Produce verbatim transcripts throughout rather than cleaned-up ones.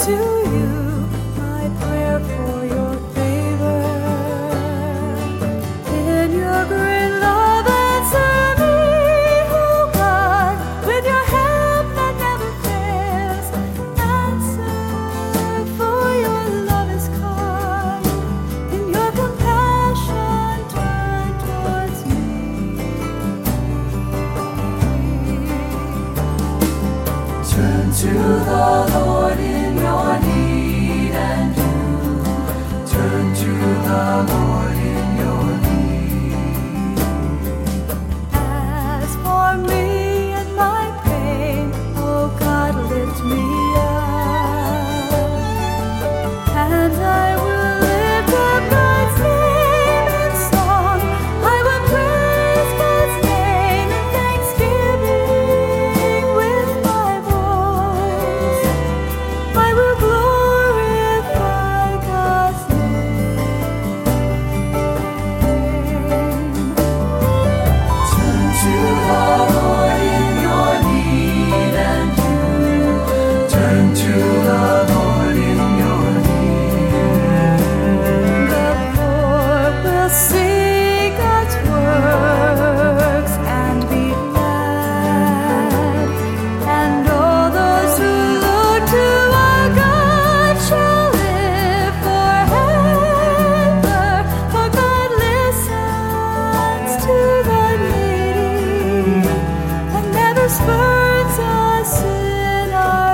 to you my prayer for your favor. In your great love, answer me, oh God, with your help that never fails. Answer, for your love is kind. In your compassion, turn towards me. Turn to the Lord in your need, and you turn to the Lord in your need. As for me and my pain, oh God, lift me up, and I will lift up God's name in song. I will praise God's name in thanksgiving with my voice. I will glorify God's name. Turn to the Lord in your need, and you turn to the Lord in your need. The poor will see God's works and be glad, and all those who look to our God shall live forever. For God listens to the needy and never spurns us in our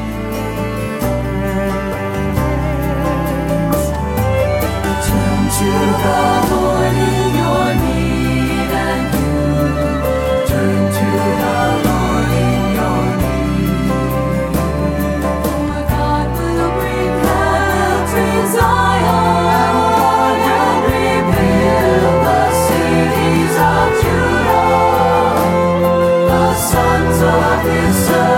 chains. Turn to the Lord in your need, and you turn to the Lord in your need. For God will bring heaven to Zion, and rebuild the cities of Judah. The sons of his servants